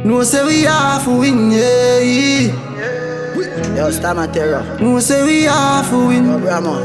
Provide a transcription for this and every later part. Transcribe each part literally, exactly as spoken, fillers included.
No say we have to win, yeah. Yo, Stammer Terror. No say we have to win. Yo, Brahma.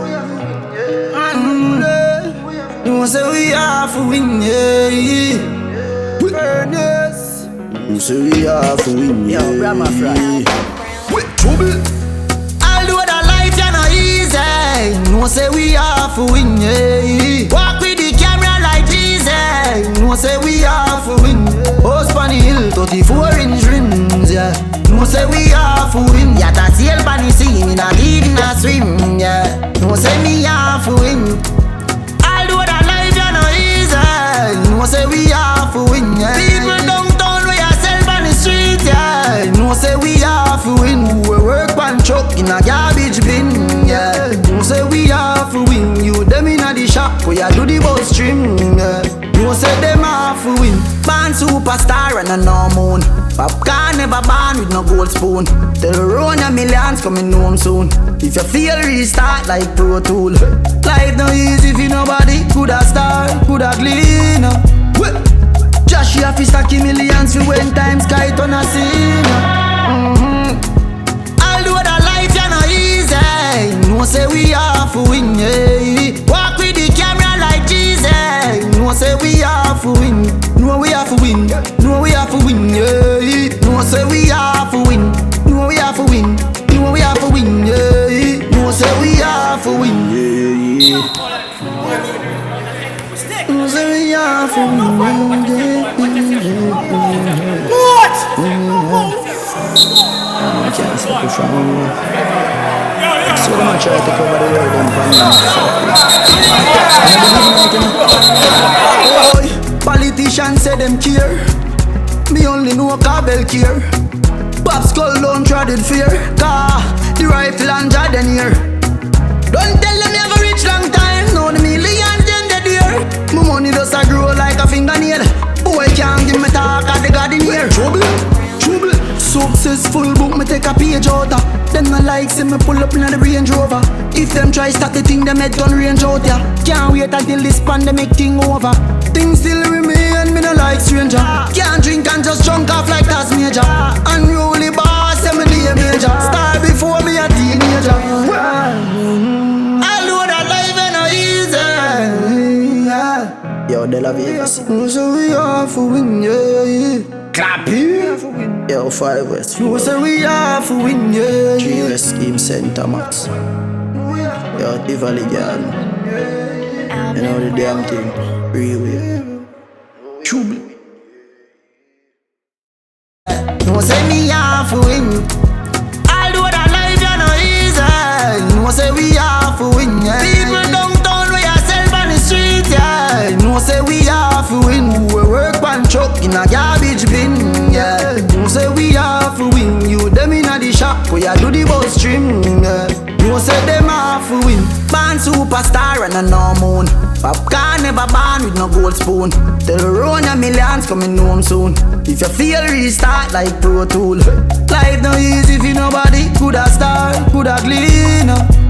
Mm. No say we have to win, yeah. Furnace. No say we have to win, yeah. Yo, Brahma Fry. Trouble. Although the life ya no easy, no say we have to win, yeah. Walk with the camera like Jesus, no say we have to win. House on the hill, thirty-four inch rims, yeah. No say we have to win. Yeah, that sail on the sea, me not even a swim, yeah. No say me have to win. Although the life ya no easy, no say we have to win, yeah. People downtown we are sell on the street, yeah. No say we have to win. We work pan truck in a garbage bin, yeah. No say we have to win. You them in a the shop, we a do the bus trim, yeah. No say them have to win. Born superstar and a no moon. Popcorn never born with no gold spoon. Tell run a millions coming home soon. If you feel restart like Pro Tool. Life no easy if you nobody coulda start, coulda clean up. Josh you have to stack millions for when times sky turn a scene. Mm-hmm. Although the life ya no easy, no say we have to win, yeah. Walk with the camera like Jesus, no say we have to win. No we have to win, no we have to win, yeah. No say we have to win, no we have to win, no we have to win, yeah. No say we have to win, yeah. No say we have to win, yeah. What? I can't stop it from me. So I'm gonna try to cover the world and find me. Politicians say them care. Me only know Cabell care. Pop skull don't trod in fear. Car, the rifle and Jordan here. Don't tell them you have a rich long time. Know the millions them dead here. My money does a grow like a fingernail. Boy can't give me talk at the garden here. Trouble, trouble. Successful book me take a page out of. Them no like see me pull up in the Range Rover. If them try start the thing, them head done range out ya. Can't wait until this pandemic thing over. Things still remain, me no like stranger. Can't drink and just drunk off like that's major. Unruly boss, say me the major. Star before me a teenager. I know that life ain't no easy, yeah. Yo, De La Vegas. So we have to win, yeah. Clap here. Yo, five West. No say we have to win, yeah. Three West Scheme Center Max. Yo, the Valley Girl. You know the damn thing. Freeway. Trouble. No say me have to win. Although the life ya no easy, no say we have to win, yeah. People downtown we are sell on the street, yeah. No say we have to win. We work pan truck in a garbage bin, yeah. No say we have to win. You them in a the shop, we a do the bus trim, yeah. No say them have to win. Born superstar and a no moon. Popcorn never born with no gold spoon. Tell run a millions coming home soon. If you feel restart like Pro Tool. Life no easy if you nobody coulda start, coulda clean up.